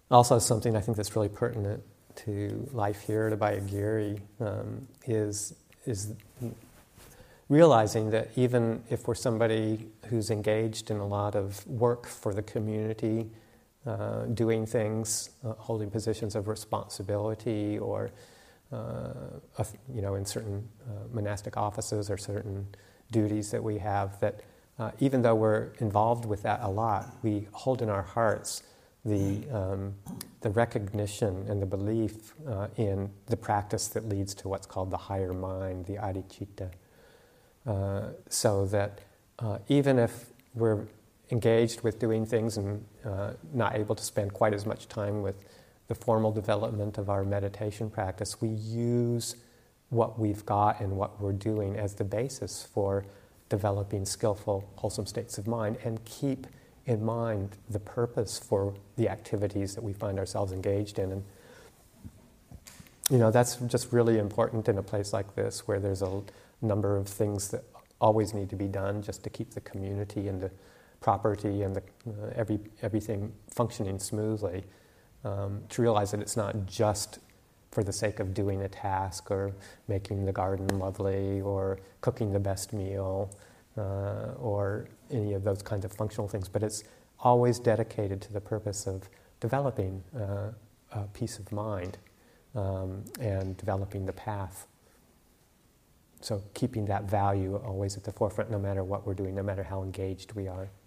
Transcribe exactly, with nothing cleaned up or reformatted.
Also, something I think that's really pertinent to life here at Abhayagiri um, is is realizing that even if we're somebody who's engaged in a lot of work for the community, uh, doing things, uh, holding positions of responsibility, or uh, you know, in certain uh, monastic offices or certain duties that we have, that uh, even though we're involved with that a lot, we hold in our hearts the um, the recognition and the belief uh, in the practice that leads to what's called the higher mind, the adhicitta. Uh, so that uh, even if we're engaged with doing things and uh, not able to spend quite as much time with the formal development of our meditation practice, we use what we've got and what we're doing as the basis for developing skillful, wholesome states of mind, and keep in mind the purpose for the activities that we find ourselves engaged in. And you know, that's just really important in a place like this, where there's a number of things that always need to be done just to keep the community and the property and the, uh, every everything functioning smoothly. Um, to realize that it's not just for the sake of doing a task or making the garden lovely or cooking the best meal uh, or any of those kinds of functional things, but it's always dedicated to the purpose of developing uh, a peace of mind um, and developing the path. So keeping that value always at the forefront, no matter what we're doing, no matter how engaged we are.